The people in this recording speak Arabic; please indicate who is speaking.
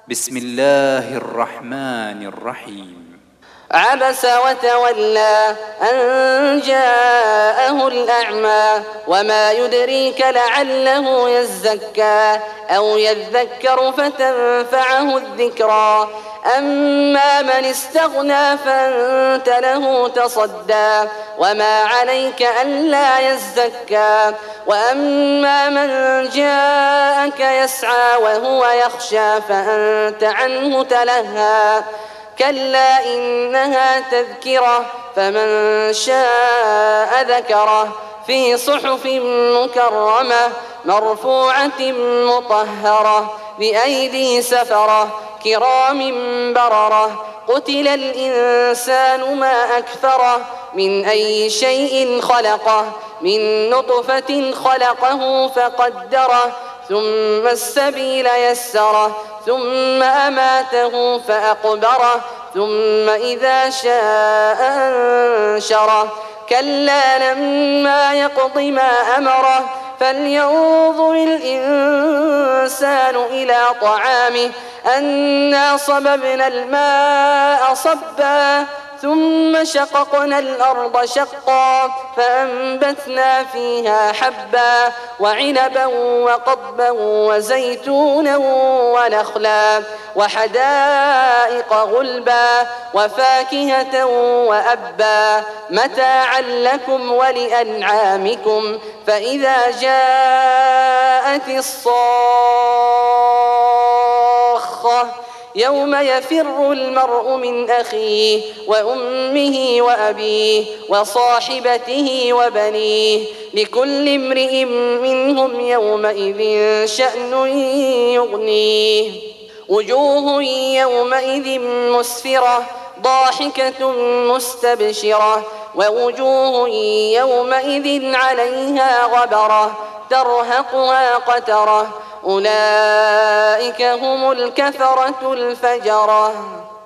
Speaker 1: بسم الله الرحمن الرحيم.
Speaker 2: عبس وتولى أن جاءه الأعمى وما يدريك لعله يزكى أو يذكر فتنفعه الذكرى أما من استغنى فأنت له تصدى وما عليك ألا يزكى وأما من جاءك يسعى وهو يخشى فأنت عنه تلهى كلا إنها تذكرة فمن شاء ذكره في صحف مكرمة مرفوعة مطهرة بأيدي سفرة كرام بررة قتل الإنسان ما أكفره من أي شيء خلقه من نطفة خلقه فقدره ثم السبيل يسره ثم أماته فأقبره ثم إذا شاء أنشره كلا لما يقض ما أمره فلينظر الإنسان إلى طعامه أنا صببنا الماء صبا ثم شققنا الأرض شقا فأنبتنا فيها حبا وعنبا وقضبا وزيتونا ونخلا وحدائق غلبا وفاكهة وأبا متاعا لكم ولأنعامكم فإذا جاءت الصاخة يوم يفر المرء من أخيه وأمه وأبيه وصاحبته وبنيه لكل امرئ منهم يومئذ شأن يغنيه وجوه يومئذ مسفرة ضاحكة مستبشرة ووجوه يومئذ عليها غبرة ترهقها قترة أولئك هم الكفرة الفجرة.